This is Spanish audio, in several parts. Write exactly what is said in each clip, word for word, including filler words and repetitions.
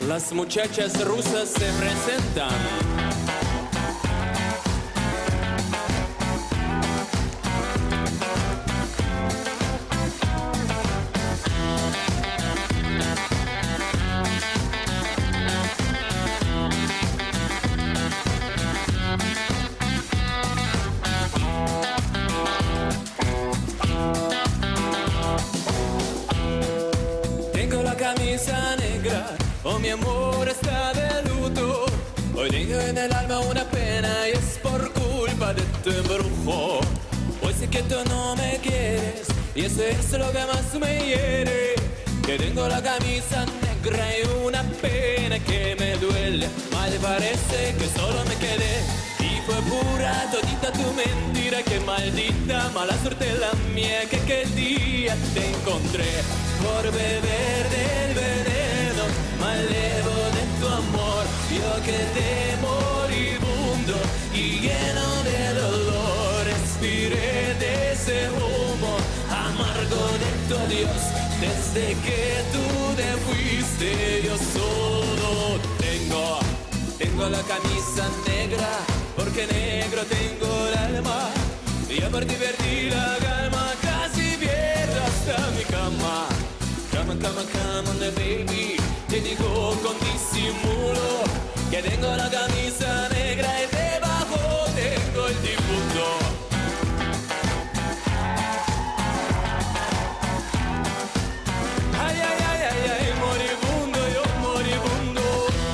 Las muchachas rusas se presentan. Tengo la camisa negra, oh mi amor está de luto. Hoy tengo en el alma una pena y es por culpa de tu embrujo. Hoy sé que tú no me quieres y eso es lo que más me hiere. Que tengo la camisa negra y una pena que me duele. Mal parece que solo me quedé y fue pura todita tu mentira. Que maldita mala suerte la mía que aquel día te encontré por beber del veneno malevo de tu amor. Yo quedé moribundo y lleno de dolor. Respiré de ese humo amargo de tu adiós. Desde que tú te fuiste yo solo tengo, tengo la camisa negra, porque negro tengo el alma. Y a por ti perdí la calma, casi pierdo hasta mi cama. Cama, cama, cama, baby, te digo con disimulo que tengo la camisa negra y debajo tengo el difunto. Ay, ay, ay, ay, ay, moribundo, yo moribundo.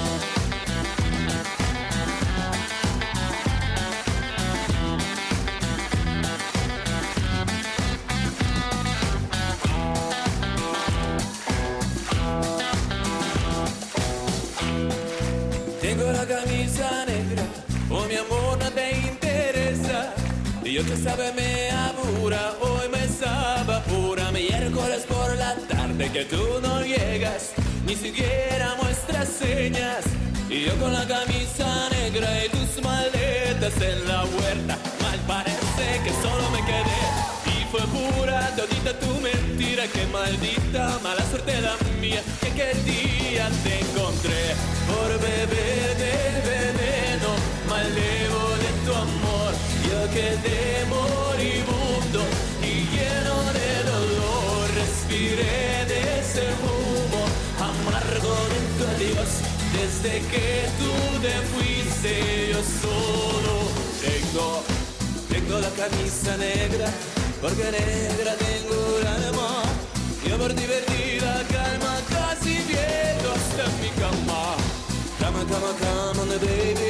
Tengo la camisa negra, oh mi amor no te interesa. Y yo que sabe me apura, hoy me sabe apura. Miércoles por la tarde que tú no llegas, ni siquiera muestras señas. Y yo con la camisa negra y tus maletas en la huerta. Mal parece que solo me quedé y fue pura todita tu mentira. Que maldita mala suerte la mía que aquel día te encontré por beber del veneno malevo de tu amor. Yo quedé moribundo y lleno de dolor. Respiré de ese humo amargo de tu adiós. Desde que tú te fuiste yo solo tengo, tengo la camisa negra, porque negra tengo el alma. Yo por ti perdí la calma, casi pierdo hasta mi cama. Cama, cama, cama, baby,